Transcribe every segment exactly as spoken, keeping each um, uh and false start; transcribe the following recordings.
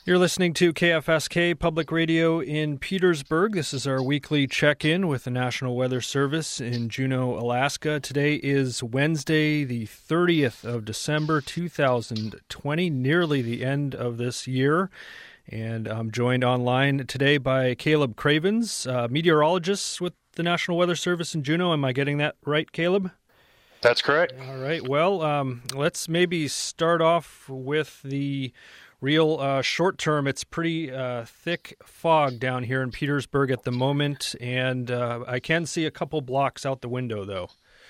You're listening to K F S K Public Radio in Petersburg. This is our weekly check-in with the National Weather Service in Juneau, Alaska. Today is Wednesday, the thirtieth of December, two thousand twenty, nearly the end of this year. And I'm joined online today by Caleb Cravens, uh, meteorologist with the National Weather Service in Juneau. Am I getting that right, Caleb? That's correct. All right. Well, um, let's maybe start off with the real uh, short term. It's pretty uh, thick fog down here in Petersburg at the moment, and uh, I can see a couple blocks out the window, though.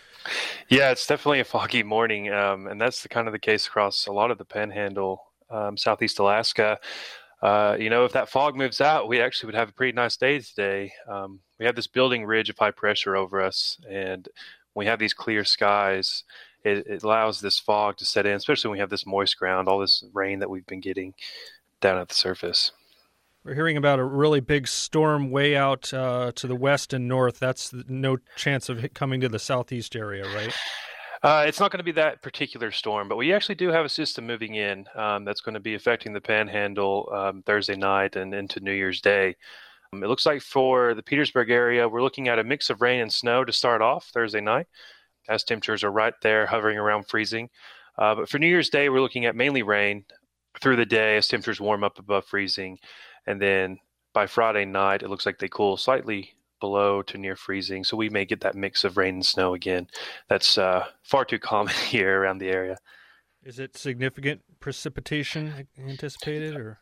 Yeah, it's definitely a foggy morning, um, and that's the kind of the case across a lot of the Panhandle, um, Southeast Alaska. Uh, you know, if that fog moves out, we actually would have a pretty nice day today. Um, we have this building ridge of high pressure over us, and when we have these clear skies, It, it allows this fog to set in, especially when we have this moist ground, all this rain that we've been getting down at the surface. We're hearing about a really big storm way out uh, to the west and north. That's no chance of it coming to the southeast area, right? Uh, it's not going to be that particular storm, but we actually do have a system moving in um, that's going to be affecting the Panhandle um, Thursday night and into New Year's Day. Um, it looks like for the Petersburg area, we're looking at a mix of rain and snow to start off Thursday night, as temperatures are right there hovering around freezing. Uh, but for New Year's Day, we're looking at mainly rain through the day as temperatures warm up above freezing. And then by Friday night, it looks like they cool slightly below to near freezing. So we may get that mix of rain and snow again. That's uh, far too common here around the area. Is it significant precipitation anticipated, or?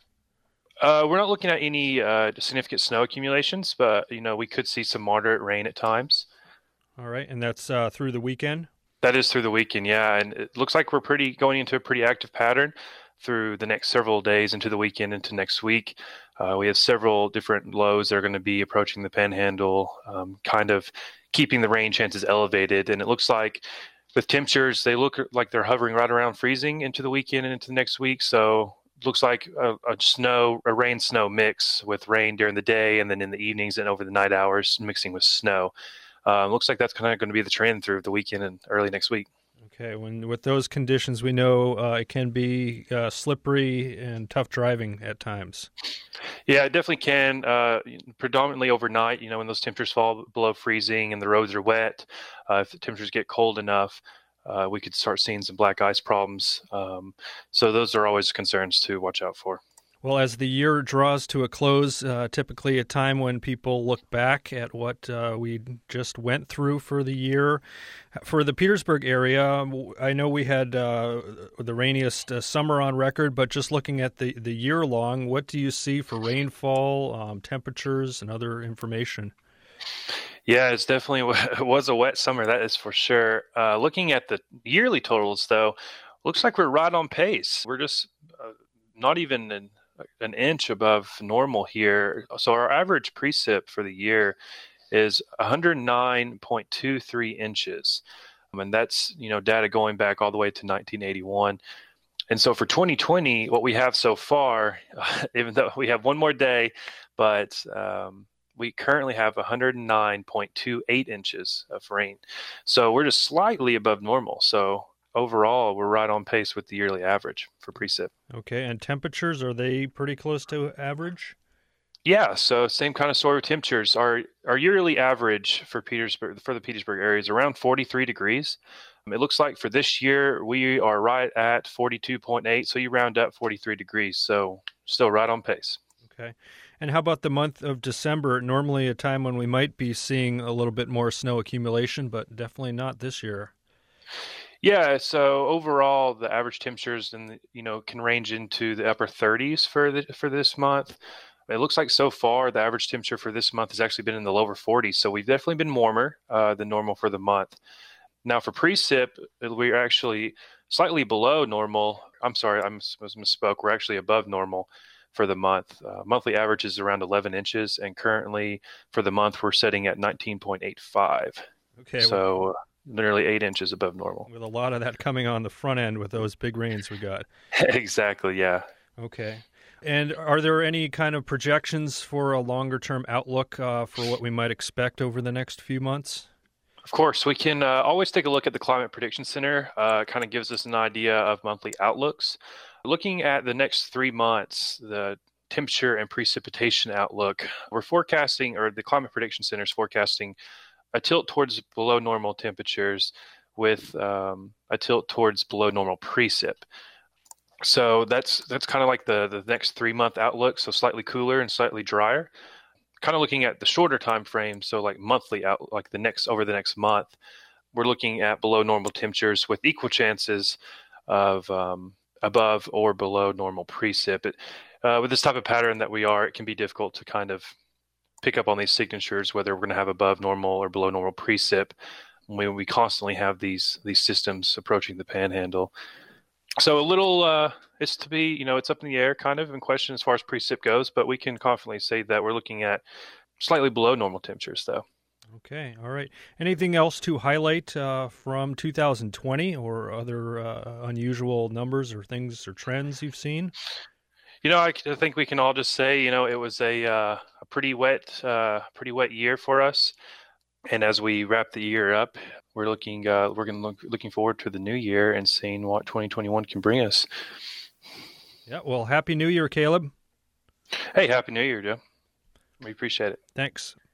Uh, we're not looking at any uh, significant snow accumulations, but you know we could see some moderate rain at times. All right, and that's uh, through the weekend? That is through the weekend, yeah. And it looks like we're pretty going into a pretty active pattern through the next several days into the weekend, into next week. Uh, we have several different lows that are going to be approaching the Panhandle, um, kind of keeping the rain chances elevated. And it looks like with temperatures, they look like they're hovering right around freezing into the weekend and into the next week. So it looks like a, a snow, a rain-snow mix with rain during the day and then in the evenings and over the night hours mixing with snow. Uh, looks like that's kind of going to be the trend through the weekend and early next week. Okay, when with those conditions, we know uh, it can be uh, slippery and tough driving at times. Yeah, it definitely can. Uh, predominantly overnight, you know, when those temperatures fall below freezing and the roads are wet, uh, if the temperatures get cold enough, uh, we could start seeing some black ice problems. Um, so those are always concerns to watch out for. Well, as the year draws to a close, uh, typically a time when people look back at what uh, we just went through for the year. For the Petersburg area, I know we had uh, the rainiest uh, summer on record, but just looking at the, the year long, what do you see for rainfall, um, temperatures, and other information? Yeah, it's definitely it was a wet summer, that is for sure. Uh, looking at the yearly totals, though, looks like we're right on pace. We're just uh, not even in an inch above normal here. So our average precip for the year is one hundred nine point two three inches. Um, and that's, you know, data going back all the way to nineteen eighty-one. And so for twenty twenty, what we have so far, uh, even though we have one more day, but um, we currently have one hundred nine point two eight inches of rain. So we're just slightly above normal. So overall, we're right on pace with the yearly average for precip. Okay, and temperatures, are they pretty close to average? Yeah, so same kind of sort of temperatures. Our our yearly average for Petersburg, for the Petersburg area, is around forty-three degrees. It looks like for this year we are right at forty-two point eight, so you round up forty-three degrees. So still right on pace. Okay. And how about the month of December? Normally a time when we might be seeing a little bit more snow accumulation, but definitely not this year. Yeah, so overall, the average temperatures and you know can range into the upper thirties for the for this month. It looks like so far the average temperature for this month has actually been in the lower forties, so we've definitely been warmer uh, than normal for the month. Now for precip, we're actually slightly below normal. I'm sorry, I misspoke. We're actually above normal for the month. Uh, monthly average is around eleven inches, and currently for the month we're setting at nineteen point eight five. Okay, so. Well, nearly eight inches above normal. With a lot of that coming on the front end with those big rains we got. Exactly, yeah. Okay. And are there any kind of projections for a longer-term outlook uh, for what we might expect over the next few months? Of course, we can uh, always take a look at the Climate Prediction Center. Uh, it kind of gives us an idea of monthly outlooks. Looking at the next three months, the temperature and precipitation outlook, we're forecasting, or the Climate Prediction Center is forecasting, a tilt towards below normal temperatures with um, a tilt towards below normal precip. So that's that's kind of like the, the next three month outlook, so slightly cooler and slightly drier. Kind of looking at the shorter time frame, so like monthly out, like the next over the next month, we're looking at below normal temperatures with equal chances of um, above or below normal precip. It, uh, with this type of pattern that we are, it can be difficult to kind of pick up on these signatures, whether we're going to have above normal or below normal precip when we constantly have these these systems approaching the panhandle. So a little, uh, it's to be, you know, it's up in the air kind of in question as far as precip goes, but we can confidently say that we're looking at slightly below normal temperatures, though. Okay, all right. Anything else to highlight uh, from two thousand twenty or other uh, unusual numbers or things or trends you've seen? You know, I, I think we can all just say, you know, it was a uh, a pretty wet, uh, pretty wet year for us. And as we wrap the year up, we're looking uh, we're going to look looking forward to the new year and seeing what twenty twenty-one can bring us. Yeah. Well, Happy New Year, Caleb. Hey, Happy New Year, Joe. We appreciate it. Thanks.